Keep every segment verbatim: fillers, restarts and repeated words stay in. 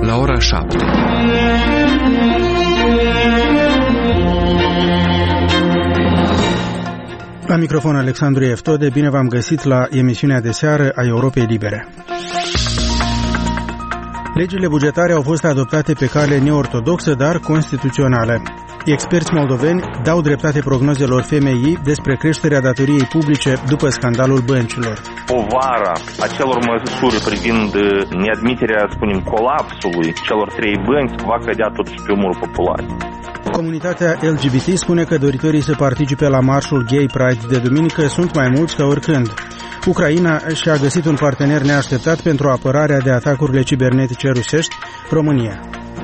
la ora șapte. La microfon Alexandru Eftode, bine v-am găsit la emisiunea de seară a Europei Libere. Legile bugetare au fost adoptate pe cale neortodoxă, dar constituțională. Experți moldoveni dau dreptate prognozelor F M I despre creșterea datoriei publice după scandalul băncilor. Povara acelor măsuri privind neadmiterea, spunem, colapsului celor trei bănci va cădea totuși pe umărul populației. Comunitatea L G B T spune că doritorii să participe la marșul Gay Pride de duminică sunt mai mulți ca oricând. Ucraina și-a găsit un partener neașteptat pentru apărarea de atacurile cibernetice rusești, România.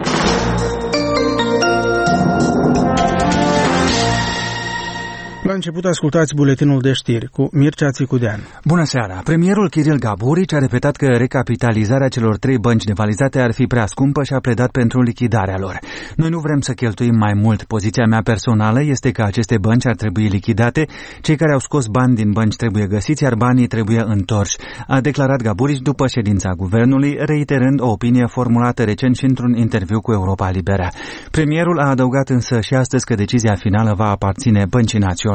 La început ascultați buletinul de știri cu Mircea Țicudean. Bună seara! Premierul Kiril Gaburici a repetat că recapitalizarea celor trei bănci devalizate ar fi prea scumpă și a pledat pentru lichidarea lor. Noi nu vrem să cheltuim mai mult. Poziția mea personală este că aceste bănci ar trebui lichidate, cei care au scos bani din bănci trebuie găsiți, iar banii trebuie întorși, a declarat Gaburici după ședința guvernului, reiterând o opinie formulată recent și într-un interviu cu Europa Liberă. Premierul a adăugat însă și astăzi că decizia finală va aparține băncii naționale.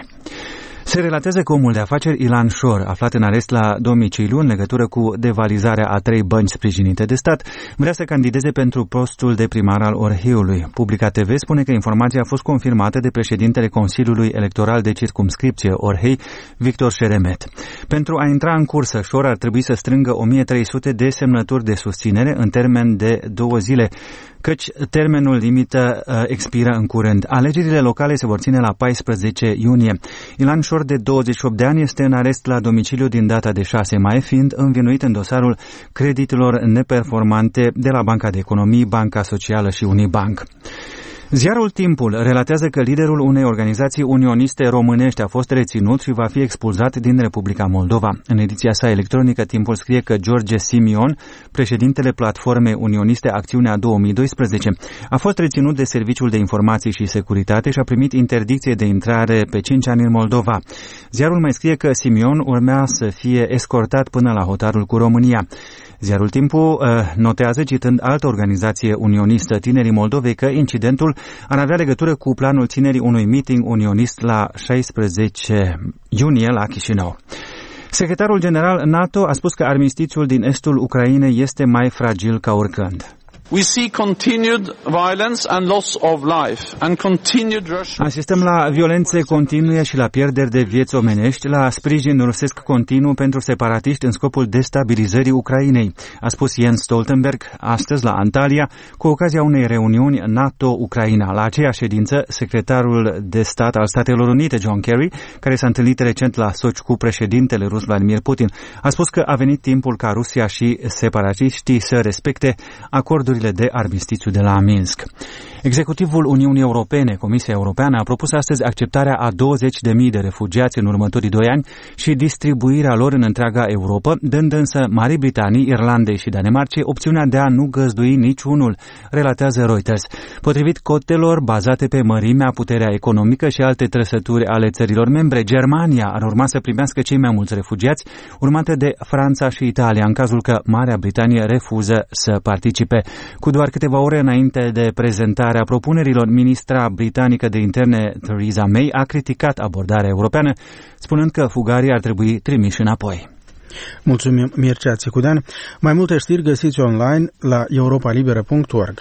Se relatează că omul de afaceri Ilan Shor, aflat în arest la domiciliu în legătură cu devalizarea a trei bănci sprijinite de stat, vrea să candideze pentru postul de primar al Orheiului. Publica T V spune că informația a fost confirmată de președintele Consiliului Electoral de Circumscripție Orhei, Victor Șeremet. Pentru a intra în cursă, Shor ar trebui să strângă o mie trei sute de semnături de susținere în termen de două zile, căci termenul limită uh, expiră în curând. Alegerile locale se vor ține la paisprezece iunie. Ilan Shor, de douăzeci și opt de ani, este în arest la domiciliu din data de șase mai, fiind învinuit în dosarul creditelor neperformante de la Banca de Economii, Banca Socială și Unibank. Ziarul Timpul relatează că liderul unei organizații unioniste românești a fost reținut și va fi expulzat din Republica Moldova. În ediția sa electronică, Timpul scrie că George Simion, președintele platformei unioniste Acțiunea două mii doisprezece, a fost reținut de Serviciul de Informații și Securitate și a primit interdicție de intrare pe cinci ani în Moldova. Ziarul mai scrie că Simion urmea să fie escortat până la hotarul cu România. Ziarul Timpul uh, notează, citând altă organizație unionistă, Tinerii Moldovei, că incidentul ar avea legătură cu planul ținerii unui meeting unionist la șaisprezece iunie la Chișinău. Secretarul general NATO a spus că armistițiul din estul Ucrainei este mai fragil ca oricând. We see continued violence and loss of life and continued Russian... Asistăm la violențe continue și la pierderi de vieți omenești, la sprijin rusesc continuu pentru separatiști în scopul destabilizării Ucrainei, a spus Jens Stoltenberg astăzi la Antalya, cu ocazia unei reuniuni NATO-Ucraina. La aceea ședință, secretarul de stat al Statelor Unite, John Kerry, care s-a întâlnit recent la Sochi cu președintele rus Vladimir Putin, a spus că a venit timpul ca Rusia și separatiștii să respecte acordurile de armistițiu de la Minsk. Executivul Uniunii Europene, Comisia Europeană, a propus astăzi acceptarea a douăzeci de mii de refugiați în următorii doi ani și distribuirea lor în întreaga Europa, dând însă Marii Britanii, Irlandei și Danemarcei opțiunea de a nu găzdui niciunul, relatează Reuters. Potrivit cotelor bazate pe mărimea, puterea economică și alte trăsături ale țărilor membre, Germania ar urma să primească cei mai mulți refugiați, urmate de Franța și Italia, în cazul că Marea Britanie refuză să participe. Cu doar câteva ore înainte de prezentarea propunerilor, ministra britanică de interne Theresa May a criticat abordarea europeană, spunând că fugarii ar trebui trimiși înapoi. Mulțumim, Mircea Țicudean. Mai multe știri găsiți online la europa liberă punct org.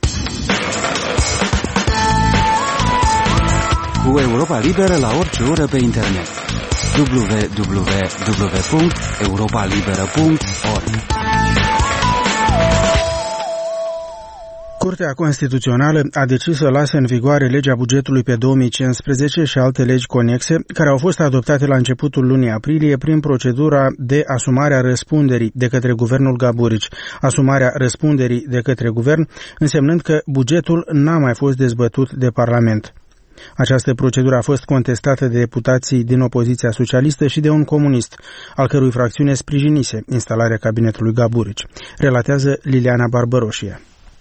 Cu Europa Liberă la orice oră pe internet. w w w punct europa liberă punct org. Curtea Constituțională a decis să lase în vigoare legea bugetului pe două mii cincisprezece și alte legi conexe, care au fost adoptate la începutul lunii aprilie prin procedura de asumare a răspunderii de către guvernul Gaburici. Asumarea răspunderii de către guvern însemnând că bugetul n-a mai fost dezbătut de Parlament. Această procedură a fost contestată de deputații din opoziția socialistă și de un comunist, al cărui fracțiune sprijinise instalarea cabinetului Gaburici, relatează Liliana Barbăroșie.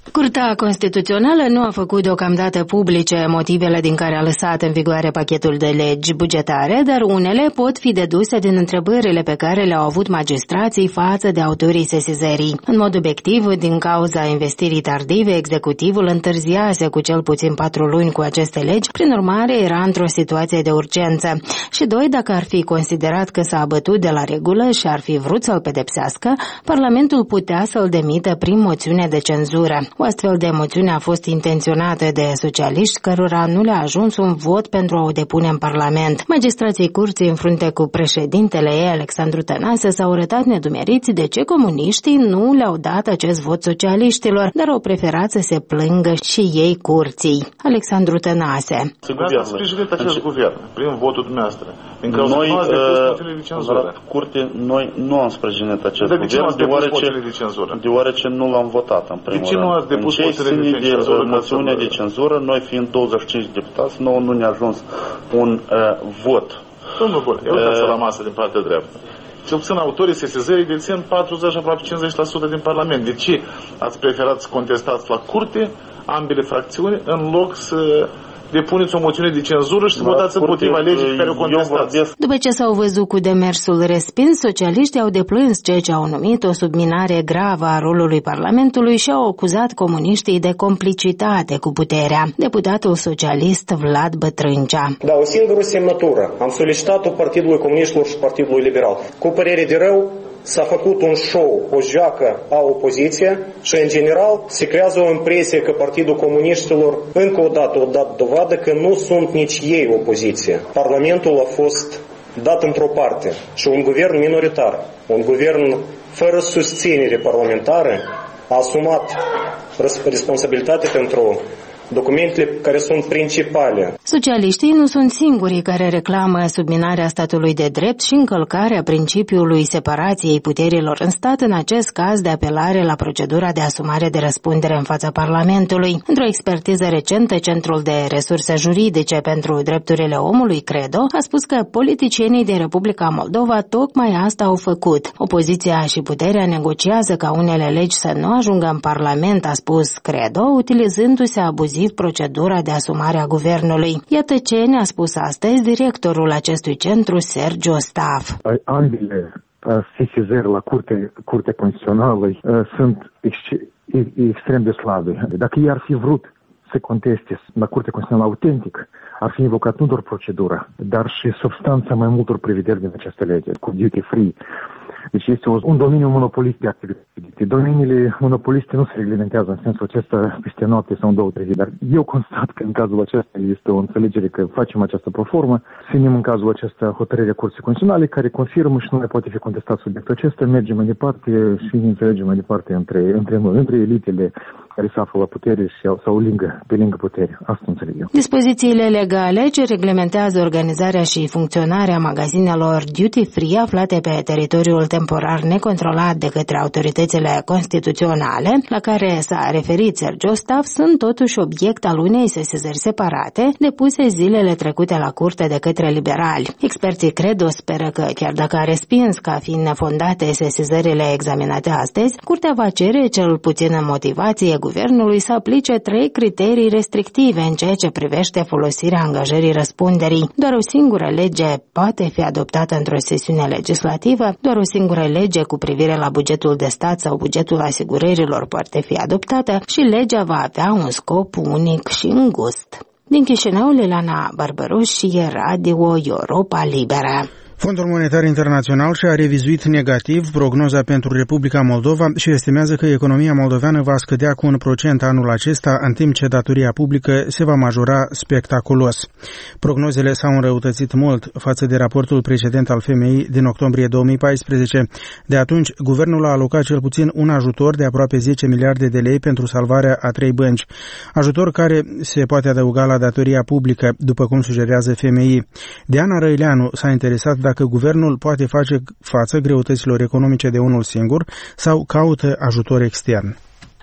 Curtea Constituțională nu a făcut deocamdată publice motivele din care a lăsat în vigoare pachetul de legi bugetare, dar unele pot fi deduse din întrebările pe care le-au avut magistrații față de autorii sesizării. În mod obiectiv, din cauza investirii tardive, executivul întârziase cu cel puțin patru luni cu aceste legi, prin urmare era într-o situație de urgență. Și doi, dacă ar fi considerat că s-a abătut de la regulă și ar fi vrut să-l pedepsească, Parlamentul putea să-l demită prin moțiune de cenzură. O astfel de moțiune a fost intenționată de socialiști, cărora nu le-a ajuns un vot pentru a o depune în Parlament. Magistrații curții, în frunte cu președintele ei, Alexandru Tănase, s-au arătat nedumeriți de ce comuniștii nu le-au dat acest vot socialiștilor, dar au preferat să se plângă și ei curții. Alexandru Tănase. Dumneavoastră ați sprijinit acest guvern prin votul dumneavoastră. În cauza noi, uh, de cenzură. Curte, noi nu am sprijinit acest de guvern, de deoarece, de deoarece nu l-am votat în primul de ce nu ați depus moțiune de cenzură? De moțiune de cenzură, noi fiind douăzeci și cinci deputați, nouă nu ne-a ajuns un uh, vot. Domnul Bun, eu uitați la masă din partea dreaptă. Cel puțin autorii sesizării dețin patruzeci, aproape cincizeci la sută din Parlament. De ce ați preferat să contestați la curte ambele fracțiuni în loc să depuneți o moțiune de cenzură și să votați împotriva legii care o contestați? După ce s-au văzut cu demersul respins, socialiștii au deplâns ceea ce au numit o subminare gravă a rolului Parlamentului și au acuzat comuniștii de complicitate cu puterea. Deputatul socialist Vlad Bătrâncea. Da, o singură semnătură. Am solicitat-o Partidului Comuniștilor și Partidului Liberal. Cu părere de rău, s-a făcut un show, o joacă a opoziției și, în general, se creează o impresie că Partidul Comuniștilor încă o dată o dat dovadă că nu sunt nici ei opoziție. Parlamentul a fost dat într-o parte și un guvern minoritar, un guvern fără susținere parlamentară, a asumat responsabilitatea pentru documentele care sunt principale. Socialiștii nu sunt singurii care reclamă subminarea statului de drept și încălcarea principiului separației puterilor în stat, în acest caz de apelare la procedura de asumare de răspundere în fața Parlamentului. Într-o expertiză recentă, Centrul de Resurse Juridice pentru Drepturile Omului, CREDO, a spus că politicienii din Republica Moldova tocmai asta au făcut. Opoziția și puterea negociază ca unele legi să nu ajungă în Parlament, a spus CREDO, utilizându-se abuziv procedura de asumare a guvernului. Iată ce ne-a spus astăzi directorul acestui centru, Sergiu Stav. Ambele sesizări la curte, Curtea Constituțională sunt ex- extrem de slabe. Dacă ei ar fi vrut să conteste la Curtea Constituțională autentic, ar fi invocat nu doar procedura, dar și substanța mai multor prevederi din această lege, cu duty free. Deci este un domeniu monopolist de activități. Domeniile monopoliste nu se reglementează în sensul acesta peste noapte sau în două, trei zile. Dar eu constat că în cazul acesta este o înțelegere că facem această proformă, ținem în cazul acesta hotărârea Curții Constituționale care confirmă și nu mai poate fi contestat subiectul acesta, mergem mai departe și ne înțelegem mai departe între, între noi, între elitele care se află la putere sau, sau lângă, pe lângă putere. Asta înțeleg eu. Dispozițiile legale ce reglementează organizarea și funcționarea magazinelor duty-free aflate pe teritoriul temporar necontrolat de către autoritățile constituționale, la care s-a referit Sergiu Stav, sunt totuși obiect al unei sesizări separate depuse zilele trecute la curte de către liberali. Experții CREDO speră că, chiar dacă a respins ca fiind nefondate sesizările examinate astăzi, curtea va cere cel puțin în motivație guvernului să aplice trei criterii restrictive în ceea ce privește folosirea angajării răspunderii. Doar o singură lege poate fi adoptată într-o sesiune legislativă, doar o singură lege cu privire la bugetul de stat sau bugetul asigurărilor poate fi adoptată și legea va avea un scop unic și îngust. Din Chișinău, Liliana Barbaroș și Radio Europa Liberă. Fondul Monetar Internațional și-a revizuit negativ prognoza pentru Republica Moldova și estimează că economia moldoveană va scădea cu un procent anul acesta, în timp ce datoria publică se va majora spectaculos. Prognozele s-au înrăutățit mult față de raportul precedent al F M I din octombrie două mii paisprezece. De atunci, guvernul a alocat cel puțin un ajutor de aproape zece miliarde de lei pentru salvarea a trei bănci, ajutor care se poate adăuga la datoria publică, după cum sugerează F M I. Diana Răileanu s-a interesat dacă guvernul poate face față greutăților economice de unul singur sau caută ajutor extern.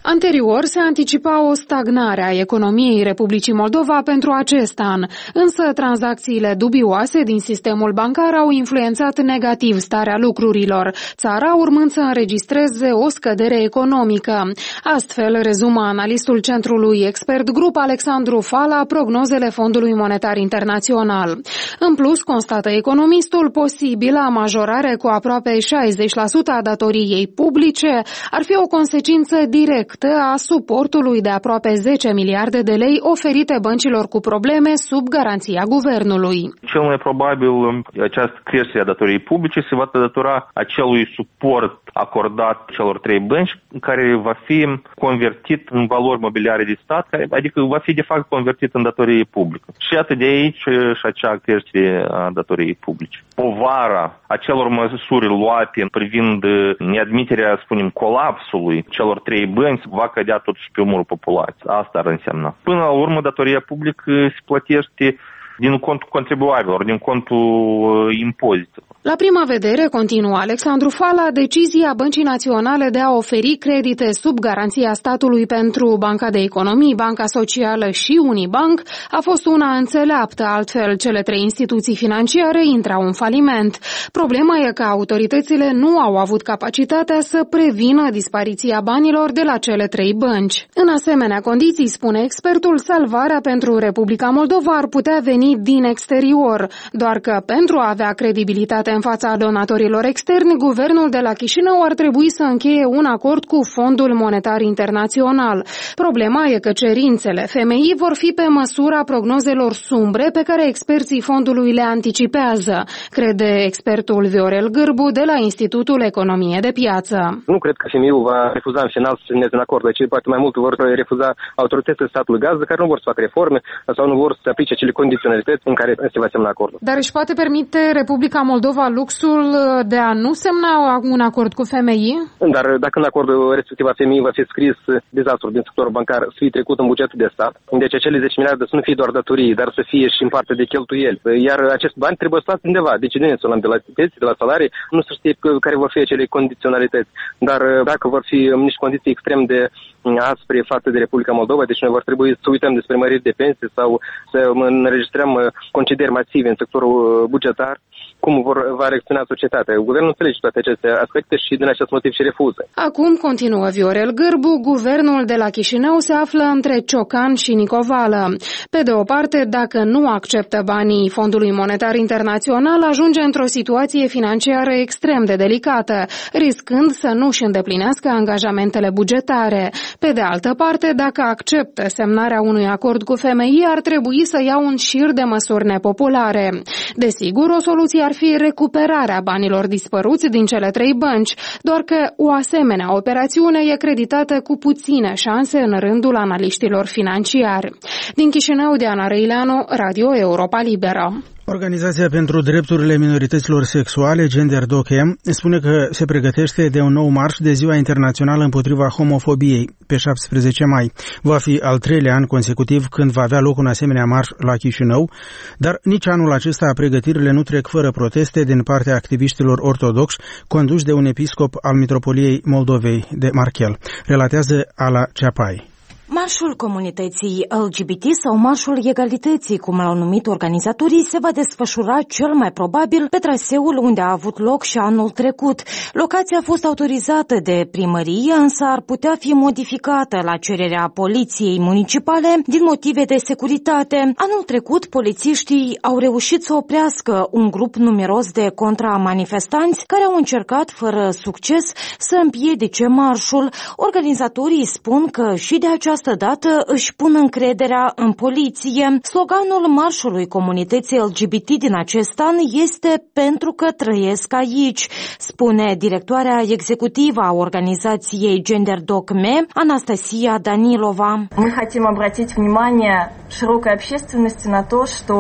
Anterior se anticipa o stagnare a economiei Republicii Moldova pentru acest an, însă tranzacțiile dubioase din sistemul bancar au influențat negativ starea lucrurilor, țara urmând să înregistreze o scădere economică. Astfel, rezumă analistul Centrului Expert Group Alexandru Fala prognozele Fondului Monetar Internațional. În plus, constată economistul, posibila majorare cu aproape șaizeci la sută a datoriei publice ar fi o consecință directă a suportului de aproape zece miliarde de lei oferite băncilor cu probleme sub garanția guvernului. Cel mai probabil această creștere a datoriei publice se va datora acelui suport acordat celor trei bănci, care va fi convertit în valori mobiliare de stat, adică va fi de fapt convertit în datorie publică. Și atât de aici și acea creștere a datoriei publice. Povara acelor măsuri luate privind neadmiterea, spunem, colapsului celor trei bănci va cădea totuși pe umărul populației. Asta ar însemna. Până la urmă, datoria publică se plătește din contul contribuabililor, din contul impozitelor. La prima vedere, continuă Alexandru Fala, decizia Băncii Naționale de a oferi credite sub garanția statului pentru Banca de Economii, Banca Socială și Unibank a fost una înțeleaptă, altfel cele trei instituții financiare intrau în faliment. Problema e că autoritățile nu au avut capacitatea să prevină dispariția banilor de la cele trei bănci. În asemenea condiții, spune expertul, salvarea pentru Republica Moldova ar putea veni din exterior, doar că pentru a avea credibilitate în fața donatorilor externi, guvernul de la Chișinău ar trebui să încheie un acord cu Fondul Monetar Internațional. Problema e că cerințele F M I vor fi pe măsura prognozelor sumbre pe care experții fondului le anticipează, crede expertul Viorel Gârbu de la Institutul Economie de Piață. Nu cred că F M I-ul va refuza în final să semneze un acord, deci poate mai mult vor refuza autoritățile statului gazdă care nu vor să facă reforme sau nu vor să aplice acele condiționalități în care se va semna acordul. Dar își poate permite Republica Moldova luxul de a nu semna un acord cu F M I? Dar dacă în acordul respectiv a F M I va fi scris dezastrul din sectorul bancar să fie trecut în bugetul de stat, deci acele zece miliarde să nu fie doar datorii, dar să fie și în parte de cheltuieli. Iar acest bani trebuie să luați undeva, deci nu să luăm de la pensii, de la salarii, nu se știe care vor fi acele condiționalități. Dar dacă vor fi niște condiții extrem de aspre față de Republica Moldova, deci noi vor trebui să uităm despre măriri de pensii sau să înregistrăm concedieri masive în sectorul bugetar, cum vor, va reacționa societatea. Guvernul înțelege toate aceste aspecte și din acest motiv și refuză. Acum, continuă Viorel Gârbu, guvernul de la Chișinău se află între ciocan și nicovală. Pe de o parte, dacă nu acceptă banii Fondului Monetar Internațional, ajunge într-o situație financiară extrem de delicată, riscând să nu-și îndeplinească angajamentele bugetare. Pe de altă parte, dacă acceptă semnarea unui acord cu F M I, ar trebui să ia un șir de măsuri nepopulare. Desigur, o soluție ar fi recuperarea banilor dispăruți din cele trei bănci, doar că o asemenea operațiune e creditată cu puține șanse în rândul analiștilor financiari. Din Chișinău, Diana Răileanu, Radio Europa Liberă. Organizația pentru drepturile minorităților sexuale, Gender Doc M, spune că se pregătește de un nou marș de Ziua Internațională împotriva homofobiei, pe șaptesprezece mai. Va fi al treilea an consecutiv când va avea loc un asemenea marș la Chișinău, dar nici anul acesta pregătirile nu trec fără proteste din partea activiștilor ortodoxi conduși de un episcop al Mitropoliei Moldovei de Marchel, relatează Ala Ceapai. Marșul comunității L G B T sau Marșul Egalității, cum l-au numit organizatorii, se va desfășura cel mai probabil pe traseul unde a avut loc și anul trecut. Locația a fost autorizată de primărie, însă ar putea fi modificată la cererea poliției municipale din motive de securitate. Anul trecut, polițiștii au reușit să oprească un grup numeros de contramanifestanți care au încercat, fără succes, să împiedice marșul. Organizatorii spun că și de această dată își pun încrederea în poliție. Sloganul marșului comunității L G B T din acest an este "Pentru că trăiesc aici", spune directoarea executivă a organizației Gender Doc M, Anastasia Danilova. Мы хотим обратить внимание широкой общественности на то, что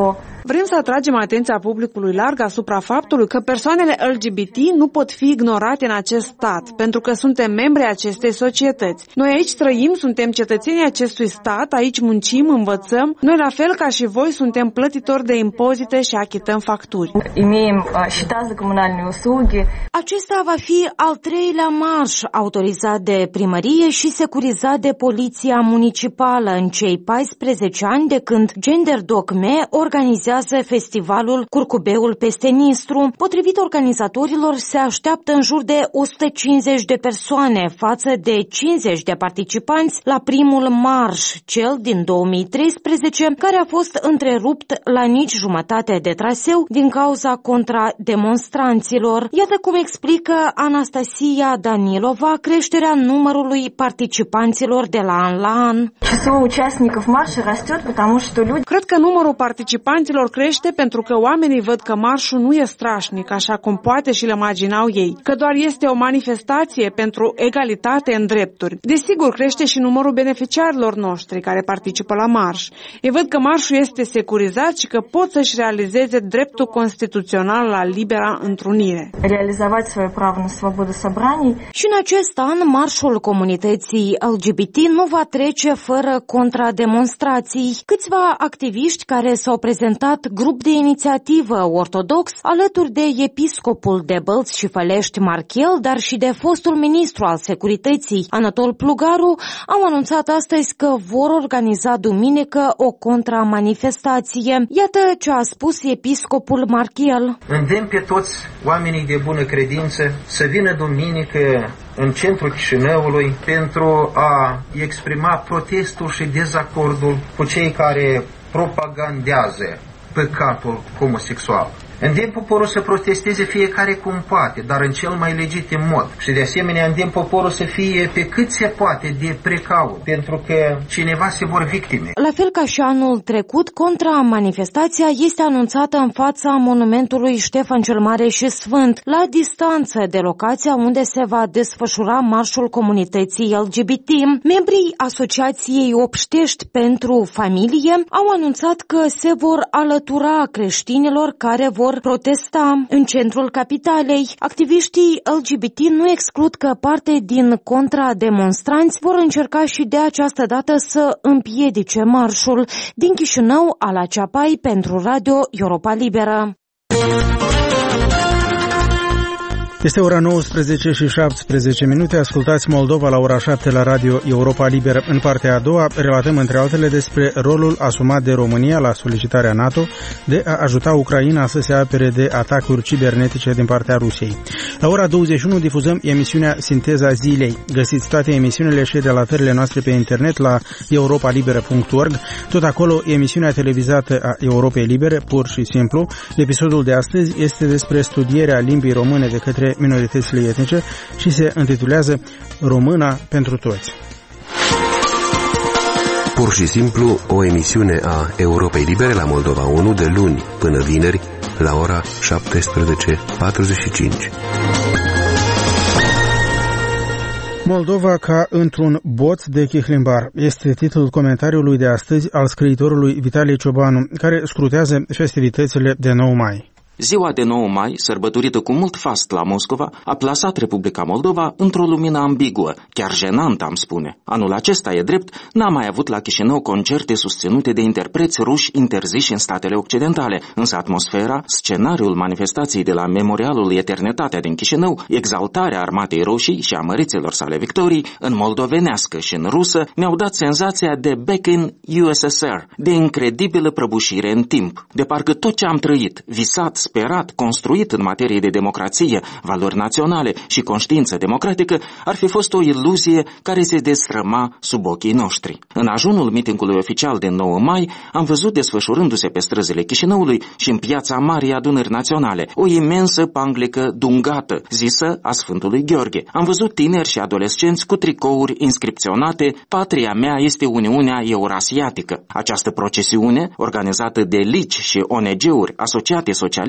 Vrem să atragem atenția publicului larg asupra faptului că persoanele L G B T nu pot fi ignorate în acest stat, pentru că suntem membri ai acestei societăți. Noi aici trăim, suntem cetățenii acestui stat, aici muncim, învățăm. Noi, la fel ca și voi, suntem plătitori de impozite și achităm facturi. Acesta va fi al treilea marș autorizat de primărie și securizat de poliția municipală în cei paisprezece ani de când Gender Dogme organizează festivalul Curcubeul peste Nistru. Potrivit organizatorilor, se așteaptă în jur de o sută cincizeci de persoane față de cincizeci de participanți la primul marș, cel din două mii treisprezece, care a fost întrerupt la nici jumătate de traseu din cauza contrademonstranților. Iată cum explică Anastasia Danilova creșterea numărului participanților de la an la an. Cred că numărul participanților crește pentru că oamenii văd că marșul nu e strașnic, așa cum poate și le imaginau ei, că doar este o manifestație pentru egalitate în drepturi. Desigur, crește și numărul beneficiarilor noștri care participă la marș. Ei văd că marșul este securizat și că pot să-și realizeze dreptul constituțional la libera întrunire. Și în acest an, marșul comunității L G B T nu va trece fără contrademonstrații. Câțiva activiști care s-au prezentat grup de inițiativă ortodox alături de episcopul de Bălți și Fălești Marchel, dar și de fostul ministru al securității Anatol Plugaru, au anunțat astăzi că vor organiza duminică o contramanifestație. Iată ce a spus episcopul Marchel. Îndemn pe toți oamenii de bună credință să vină duminică în centrul Chișinăului pentru a exprima protestul și dezacordul cu cei care propagandează păcatul homosexual. Îndemn poporul să protesteze fiecare cum poate, dar în cel mai legitim mod. Și de asemenea îndemn poporul să fie pe cât se poate de precaut, pentru că cineva se vor victime. La fel ca și anul trecut, contramanifestația este anunțată în fața monumentului Ștefan cel Mare și Sfânt, la distanță de locația unde se va desfășura marșul comunității L G B T. Membrii Asociației Obștești pentru Familie au anunțat că se vor alătura creștinilor care vor protesta în centrul capitalei. Activiștii L G B T nu exclud că parte din contrademonstranți vor încerca și de această dată să împiedice marșul. Din Chișinău, Ala Ceapai pentru Radio Europa Liberă. Este ora nouăsprezece și șaptesprezece minute. Ascultați Moldova la ora șapte la Radio Europa Liberă. În partea a doua relatăm între altele despre rolul asumat de România la solicitarea NATO de a ajuta Ucraina să se apere de atacuri cibernetice din partea Rusiei. La ora douăzeci și unu difuzăm emisiunea Sinteza Zilei. Găsiți toate emisiunile și relatările noastre pe internet la europa liberă punct org. Tot acolo emisiunea televizată a Europei Libere, pur și simplu. Episodul de astăzi este despre studierea limbii române de către minoritățile etnice și se intitulează Româna pentru toți. Pur și simplu, o emisiune a Europei Libere la Moldova unu de luni până vineri la ora șaptesprezece patruzeci și cinci. Moldova ca într-un boț de chihlimbar este titlul comentariului de astăzi al scriitorului Vitalie Ciobanu, care scrutează festivitățile de nouă mai. Ziua de nouă mai, sărbătorită cu mult fast la Moscova, a plasat Republica Moldova într-o lumină ambiguă, chiar jenantă, am spune. Anul acesta, e drept, n-a mai avut la Chișinău concerte susținute de interpreți ruși interziși în statele occidentale, însă atmosfera, scenariul manifestației de la Memorialul Eternitatea din Chișinău, exaltarea Armatei Roșii și a mărițelor sale victorii, în moldovenească și în rusă, ne-au dat senzația de back in U S S R, de incredibilă prăbușire în timp, de parcă tot ce am trăit, visat, sperat, construit în materie de democrație, valori naționale și conștiință democratică ar fi fost o iluzie care se destrăma sub ochii noștri. În ajunul mitingului oficial de nouă mai am văzut desfășurându-se pe străzile Chișinăului și în piața Marii Adunări Naționale o imensă panglică dungată, zisă a Sfântului Gheorghe. Am văzut tineri și adolescenți cu tricouri inscripționate "Patria mea este Uniunea Eurasiatică". Această procesiune, organizată de lici și O N G-uri asociate socialiste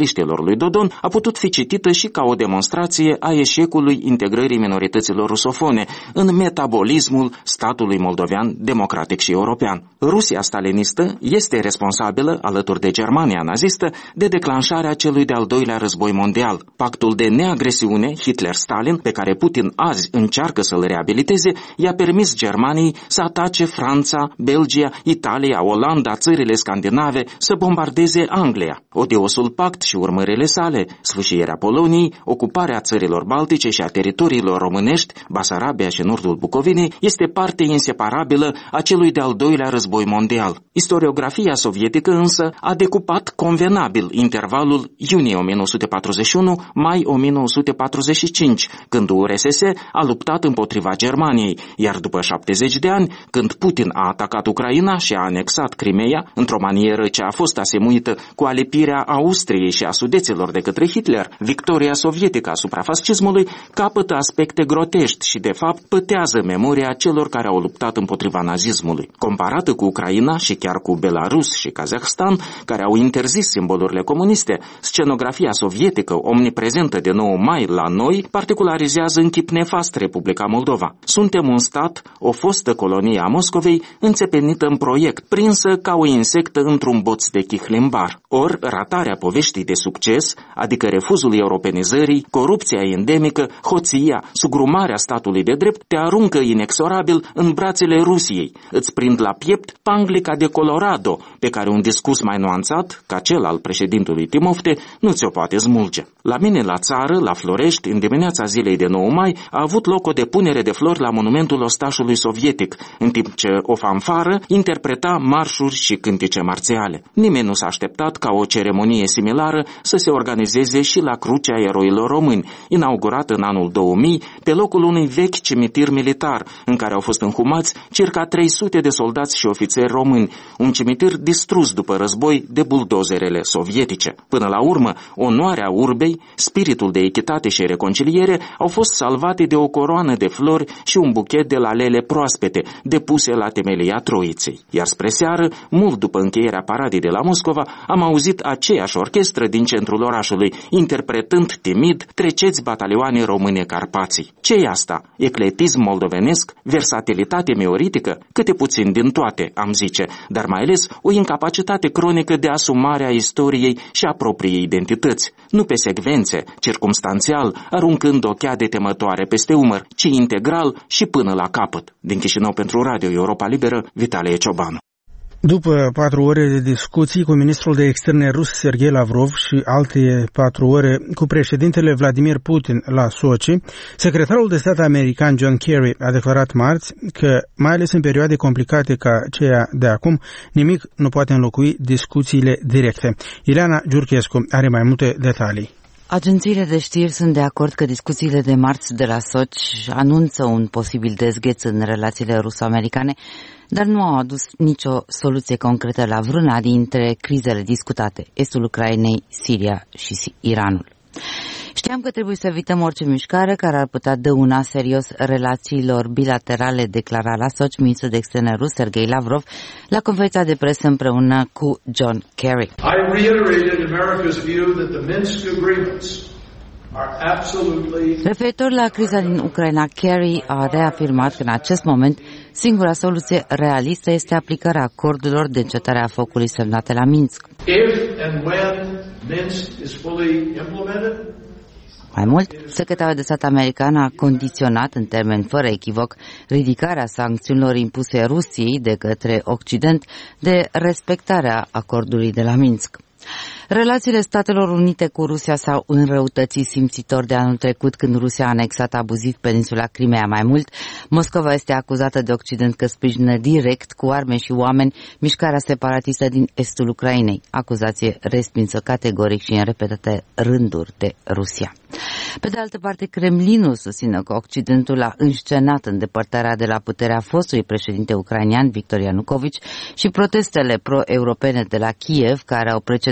socialiștilor lui Dodon a putut fi citită și ca o demonstrație a eșecului integrării minorităților rusofone în metabolismul statului moldovean democratic și european. Rusia stalinistă este responsabilă, alături de Germania nazistă, de declanșarea celui de-al doilea război mondial. Pactul de neagresiune Hitler-Stalin, pe care Putin azi încearcă să-l reabiliteze, i-a permis Germaniei să atace Franța, Belgia, Italia, Olanda, țările scandinave, să bombardeze Anglia. Odiosul pact și urmările sale, sfâșierea Poloniei, ocuparea țărilor baltice și a teritoriilor românești, Basarabia și nordul Bucovinei, este parte inseparabilă a celui de-al doilea război mondial. Istoriografia sovietică însă a decupat convenabil intervalul iunie o mie nouă sute patruzeci și unu, mai o mie nouă sute patruzeci și cinci, când U R S S a luptat împotriva Germaniei, iar după șaptezeci de ani, când Putin a atacat Ucraina și a anexat Crimeea, într-o manieră ce a fost asemuită cu alipirea Austriei și a Sudeților de către Hitler, victoria sovietică asupra fascismului capătă aspecte grotești și, de fapt, pătează memoria celor care au luptat împotriva nazismului. Comparată cu Ucraina și chiar cu Belarus și Kazahstan, care au interzis simbolurile comuniste, scenografia sovietică, omniprezentă de nouă mai la noi, particularizează în chip nefast Republica Moldova. Suntem un stat, o fostă colonie a Moscovei, înțepenită în proiect, prinsă ca o insectă într-un boț de chihlimbar. Or, ratarea poveștii de succes, adică refuzul europenizării, corupția endemică, hoția, sugrumarea statului de drept, te aruncă inexorabil în brațele Rusiei. Îți prind la piept panglica de Colorado, pe care un discurs mai nuanțat, ca cel al președintelui Timofte, nu ți-o poate smulge. La mine la țară, la Florești, în dimineața zilei de nouă mai, a avut loc o depunere de flori la monumentul ostașului sovietic, în timp ce o fanfară interpreta marșuri și cântece marțiale. Nimeni nu s-a așteptat ca o ceremonie similară să se organizeze și la Crucea Eroilor Români, inaugurată în anul două mii, pe locul unui vechi cimitir militar, în care au fost înhumați circa trei sute de soldați și ofițeri români, un cimitir distrus după război de buldozerele sovietice. Până la urmă, onoarea urbei, spiritul de echitate și reconciliere au fost salvate de o coroană de flori și un buchet de lalele proaspete, depuse la temelia Troiței. Iar spre seară, mult după încheierea paradei de la Moscova, am auzit aceeași orchestră din centrul orașului, interpretând timid Treceți batalioane române Carpații. Ce-i asta? Ecletism moldovenesc? Versatilitate meoritică? Câte puțin din toate, am zice, dar mai ales o incapacitate cronică de asumare a istoriei și a propriei identități. Nu pe secvențe, circumstanțial, aruncând o cheadă temătoare peste umăr, ci integral și până la capăt. Din Chișinău pentru Radio Europa Liberă, Vitalie Ciobanu. După patru ore de discuții cu ministrul de externe rus Sergei Lavrov și alte patru ore cu președintele Vladimir Putin la Sochi, secretarul de stat american John Kerry a declarat marți că, mai ales în perioade complicate ca ceea de acum, nimic nu poate înlocui discuțiile directe. Ileana Giurchescu are mai multe detalii. Agențiile de știri sunt de acord că discuțiile de marți de la Sochi anunță un posibil dezgheț în relațiile ruso-americane, dar nu au adus nicio soluție concretă la vreuna dintre crizele discutate, estul Ucrainei, Siria și Iranul. Știam că trebuie să evităm orice mișcare care ar putea dăuna serios relațiilor bilaterale, declara la Sochi ministrul de externe rus Sergei Lavrov la conferința de presă împreună cu John Kerry. I reiterated America's view that the Minsk agreements are absolutely... Referitor la criza din Ucraina, Kerry a reafirmat că în acest moment singura soluție realistă este aplicarea acordurilor de încetare a focului semnate la Minsk. If and when Minsk is fully implemented, mai mult, secretarul de stat american a condiționat în termen fără echivoc ridicarea sancțiunilor impuse Rusiei de către Occident de respectarea acordului de la Minsk. Relațiile Statelor Unite cu Rusia s-au înrăutățit simțitor de anul trecut când Rusia a anexat abuziv peninsula Crimea. Mai mult, Moscova este acuzată de Occident că sprijină direct cu arme și oameni mișcarea separatistă din estul Ucrainei, acuzație respinsă categoric și în repetate rânduri de Rusia. Pe de altă parte, Kremlinul susține că Occidentul a înscenat îndepărtarea de la puterea fostului președinte ucrainean Victor Yanukovych și protestele pro-europene de la Kiev, care au precedat plecarea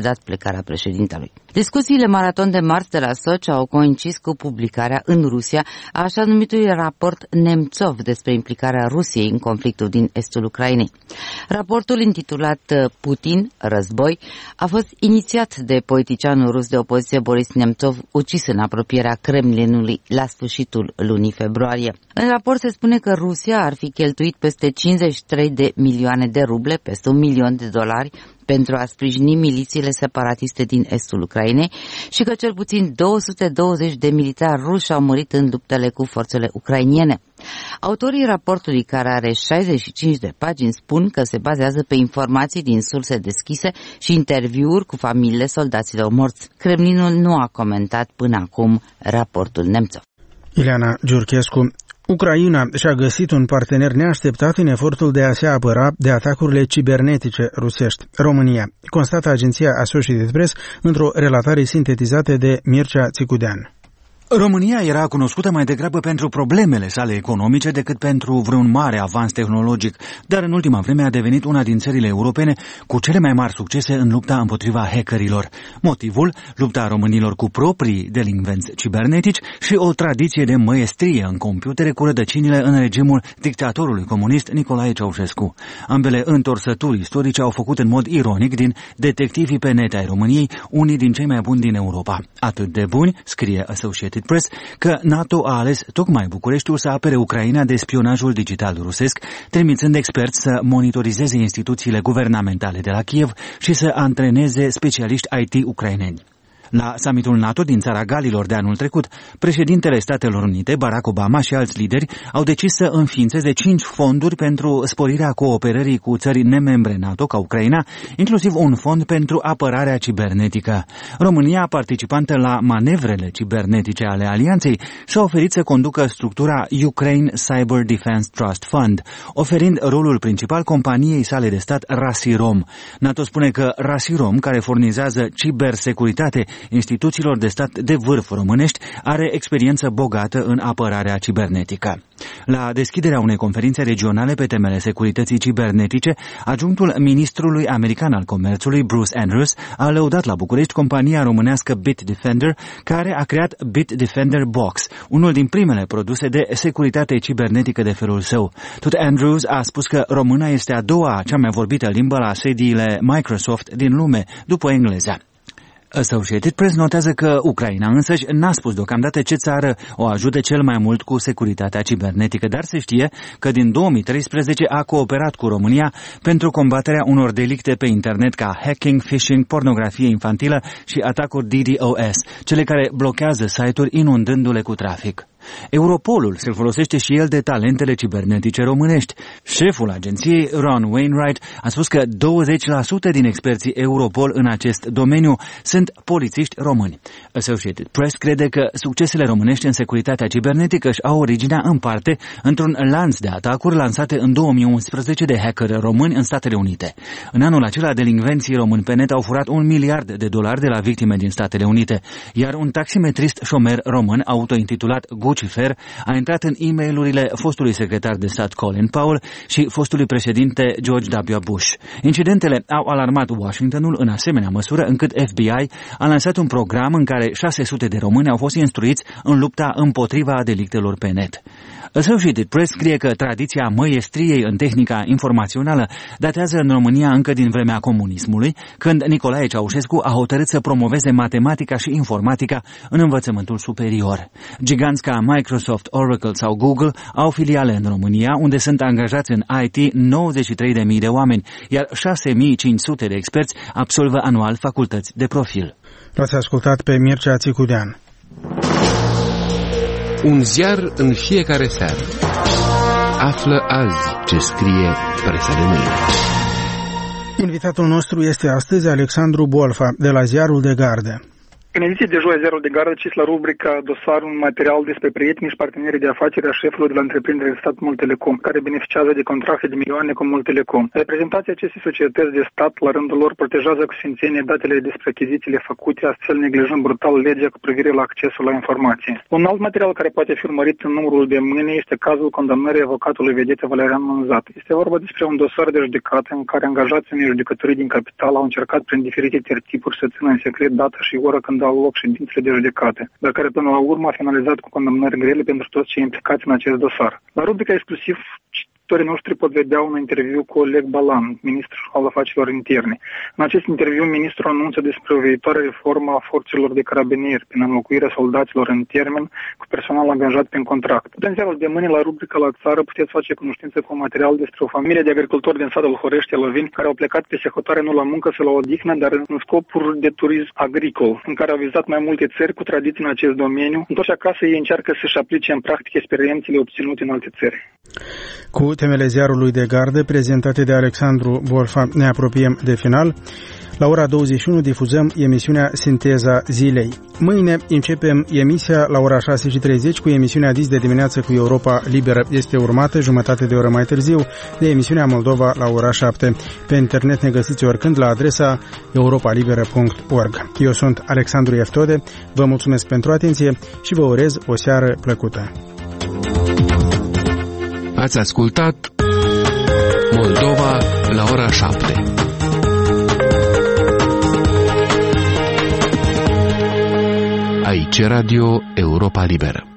implicarea președintelui. Discuțiile maraton de marți de la Sochi au coincis cu publicarea în Rusia a așa numitului raport Nemțov despre implicarea Rusiei în conflictul din estul Ucrainei. Raportul intitulat Putin, război, a fost inițiat de politicianul rus de opoziție Boris Nemțov, ucis în apropierea Kremlinului la sfârșitul lunii februarie. În raport se spune că Rusia ar fi cheltuit peste cincizeci și trei de milioane de ruble, peste un milion de dolari, pentru a sprijini milițiile separatiste din estul Ucrainei și că cel puțin două sute douăzeci de militari ruși au murit în luptele cu forțele ucrainiene. Autorii raportului, care are șaizeci și cinci de pagini, spun că se bazează pe informații din surse deschise și interviuri cu familiile soldaților morți. Kremlinul nu a comentat până acum raportul Nemțov. Ileana Giurchescu. Ucraina și-a găsit un partener neașteptat în efortul de a se apăra de atacurile cibernetice rusești. România, constată agenția Associated Press într-o relatare sintetizată de Mircea Țicudean. România era cunoscută mai degrabă pentru problemele sale economice decât pentru vreun mare avans tehnologic, dar în ultima vreme a devenit una din țările europene cu cele mai mari succese în lupta împotriva hackerilor. Motivul? Lupta românilor cu proprii delinvenți cibernetici și o tradiție de măiestrie în computere cu rădăcinile în regimul dictatorului comunist Nicolae Ceaușescu. Ambele întorsături istorice au făcut în mod ironic din detectivii pe net ai României unii din cei mai buni din Europa. Atât de buni, scrie Associated Press, că NATO a ales tocmai Bucureștiul să apere Ucraina de spionajul digital rusesc, trimițând experți să monitorizeze instituțiile guvernamentale de la Kiev și să antreneze specialiști I T ucraineni. La summitul NATO din țara Galilor de anul trecut, președintele Statelor Unite, Barack Obama, și alți lideri au decis să înființeze cinci fonduri pentru sporirea cooperării cu țări nemembre NATO ca Ucraina, inclusiv un fond pentru apărarea cibernetică. România, participantă la manevrele cibernetice ale alianței, și-a oferit să conducă structura Ukraine Cyber Defense Trust Fund, oferind rolul principal companiei sale de stat Rasirom. NATO spune că Rasirom, care furnizează cibersecuritate instituțiilor de stat de vârf românești, are experiență bogată în apărarea cibernetică. La deschiderea unei conferințe regionale pe temele securității cibernetice, adjunctul ministrului american al comerțului, Bruce Andrews, a lăudat la București compania românească Bitdefender, care a creat Bitdefender Box, unul din primele produse de securitate cibernetică de felul său. Tot Andrews a spus că româna este a doua cea mai vorbită limbă la sediile Microsoft din lume, după engleza. Associated Press notează că Ucraina însăși n-a spus deocamdată ce țară o ajută cel mai mult cu securitatea cibernetică, dar se știe că din două mii treisprezece a cooperat cu România pentru combaterea unor delicte pe internet ca hacking, phishing, pornografie infantilă și atacuri D DoS, cele care blochează site-uri inundându-le cu trafic. Europolul se folosește și el de talentele cibernetice românești. Șeful agenției, Ron Wainwright, a spus că douăzeci la sută din experții Europol în acest domeniu sunt polițiști români. Associated Press crede că succesele românești în securitatea cibernetică își au originea în parte într-un lanț de atacuri lansate în două mii unsprezece de hackeri români în Statele Unite. În anul acela, delinvenții români pe net au furat un miliard de dolari de la victime din Statele Unite, iar un taximetrist șomer român autointitulat Guccifer a intrat în e-mail-urile fostului secretar de stat Colin Powell și fostului președinte George W. Bush. Incidentele au alarmat Washingtonul în asemenea măsură încât F B I a lansat un program în care șase sute de români au fost instruiți în lupta împotriva delictelor pe net. Associated Press scrie că tradiția măiestriei în tehnica informațională datează în România încă din vremea comunismului, când Nicolae Ceaușescu a hotărât să promoveze matematica și informatica în învățământul superior. Giganți ca Microsoft, Oracle sau Google au filiale în România, unde sunt angajați în I T nouăzeci și trei de mii de oameni, iar șase mii cinci sute de experți absolvă anual facultăți de profil. L-ați ascultat pe Mircea Țicudean. Un ziar în fiecare seară. Află azi ce scrie presa de mâine. Invitatul nostru este astăzi Alexandru Bolfa, de la Ziarul de Gardă. În ediție de joi Ziarul de Gardă cis la rubrica Dosar un material despre prietenii și partenerii de afaceri a șefului de la întreprinderea de stat Multelecom, care beneficiază de contracte de milioane cu Multelecom. Reprezentanții acestei societăți de stat, la rândul lor, protejează cu sfințenie datele despre achizițiile făcute, astfel neglijând brutal legea cu privire la accesul la informații. Un alt material care poate fi urmărit în numărul de mâine este cazul condamnării avocatului vedetă Valerian Mânzat. Este vorba despre un dosar de judecată în care angajații unei judecătorii din capital au încercat prin diferite tertipuri să țină în secret data și ora când au loc ședințele de judecate, dar care până la urmă a finalizat cu condamnări grele pentru toți cei implicați în acest dosar. La rubrica exclusiv, cititorii noștri pot vedea un interviu cu Oleg Balan, ministru al afacerilor interne. În acest interviu, ministrul anunță despre o viitoare reformă a forțelor de carabinieri, prin înlocuirea soldaților în termen cu personal angajat prin contract. Potențialul de mâine la rubrica La Țară puteți face cunoștință cu un material despre o familie de agricultori din satul Horește Loveni, care au plecat pe sehotare nu la muncă, să la odihnă, dar în scopuri de turism agricol, în care au vizat mai multe țări cu tradiții în acest domeniu. Întorși acasă, ei încearcă să-și aplice în practică experiențele obținute în alte țări. Cu temele Ziarului de Gardă, prezentate de Alexandru Volfa, ne apropiem de final. La ora douăzeci și unu difuzăm emisiunea Sinteza Zilei. Mâine începem emisia la ora șase și treizeci cu emisiunea Dis de dimineață cu Europa Liberă. Este urmată jumătate de oră mai târziu de emisiunea Moldova la ora șapte. Pe internet ne găsiți oricând la adresa europa liberă punct org. Eu sunt Alexandru Eftode, vă mulțumesc pentru atenție și vă urez o seară plăcută. Ați ascultat Moldova la ora șapte. Aici Radio Europa Liberă.